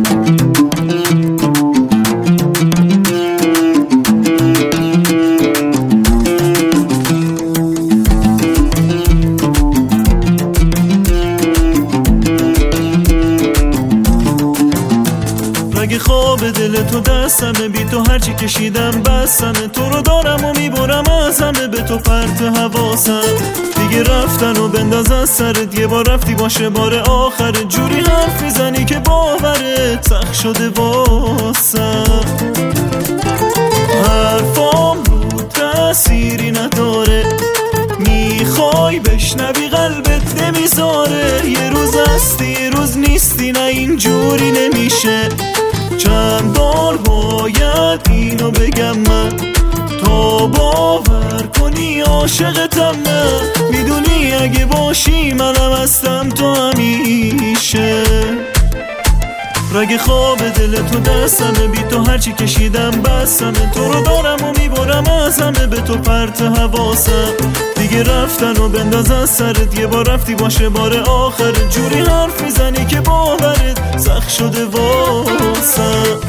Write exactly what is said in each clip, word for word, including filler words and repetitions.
اگه خواب دل تو دستمه، بی تو هرچی کشیدم بسمه. تو رو دارم و میبرم از همه، به تو پرت حواسم. دیگه رفتن و بنداز از سرت، یه بار رفتی باشه بار آخره. جوری حرف میزنی که باورت سخت شده واسم. حرفام رو تأثیری نداره، میخوای بشنوی قلبت نمیذاره. یه روز هستی یه روز نیستی، نه اینجوری نمیشه. چند بار باید اینو بگم من تا باور کنی عاشقتم؟ نه میدونی اگه باشی منم هستم تو همیشه. رگ خواب دل تو دستمه، بی تو هرچی کشیدم بسمه. تو رو دارم و میبرم از همه، به تو پرت حواسم. دیگه رفتن و بنداز از سرت، یه بار رفتی باشه بار آخر. جوری حرف میزنی که باورت سخت شده واسم.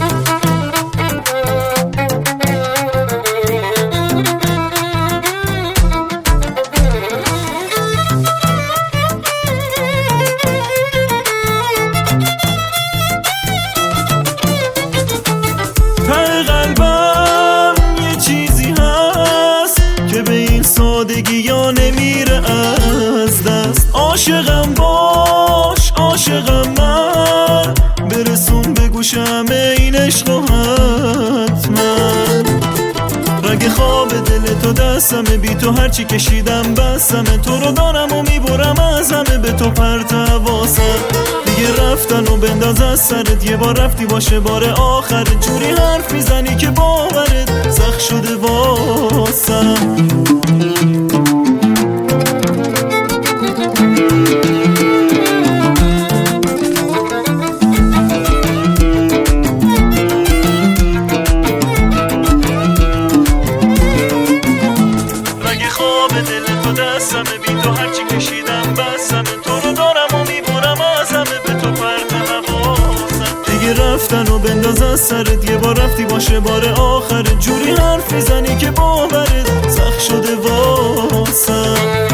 قلبم یه چیزی هست که به این سادگی یا نمیره از دست. عاشقم باش عاشقم من، برسون به گوش همه این عشق و حتما. رگ خواب دل تو دستمه، بی تو هرچی کشیدم بسمه. تو رو دارم و میبرم از همه، به تو پرت حواسم. دیگه رفتن و بنداز از سرت، یه بار رفتی باشه بار آخر. جوری حرف میزنی که باورت سخت شده واسم. رگ خواب دل تو دستمه، بی تو هرچی کشیدم بسمه. تو رو دارم و میبرم از همه، به تو پرت حواسم. دیگه رفتن و بنداز از سرت، یه بار رفتی باشه بار آخر. جوری حرف میزنی که باورت سخت شده واسم.